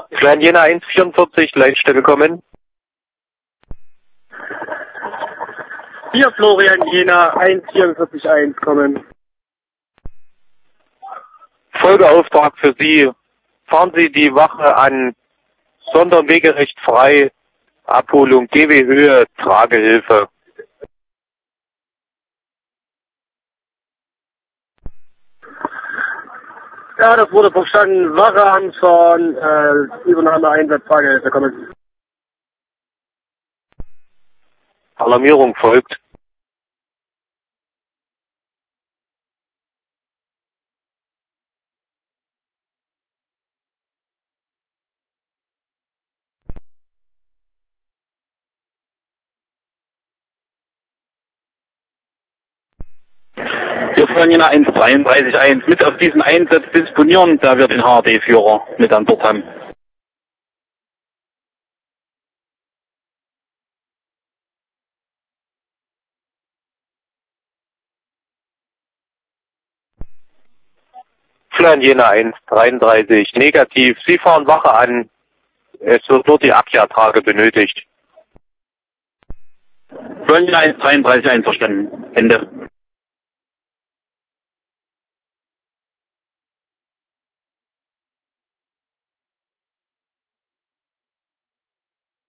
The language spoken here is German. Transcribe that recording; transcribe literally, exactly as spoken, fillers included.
Klein Jena eins vierundvierzig, Leitstelle kommen. Hier Florian Jena eins vierundvierzig eins kommen. Folgeauftrag für Sie. Fahren Sie die Wache an Sonderwegerecht frei. Abholung G W Höhe, Tragehilfe. Ja, das wurde verstanden. Wache anfahren, äh, Übernahme Einsatz, Tragehilfe kommen. Alarmierung folgt. Wir fahren Jena eins dreiunddreißig eins mit auf diesen Einsatz disponieren, da wir den H R D-Führer mit an Bord haben. Klein Jena eins dreiunddreißig, negativ. Sie fahren Wache an. Es wird nur die Akja-Trage benötigt. Klein Jena eins dreiunddreißig einverstanden. Ende.